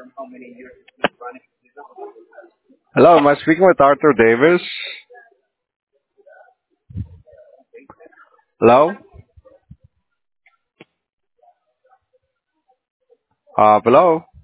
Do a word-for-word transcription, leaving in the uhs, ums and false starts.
Hello, am I speaking with Arthur Davis? Hello? Uh, hello?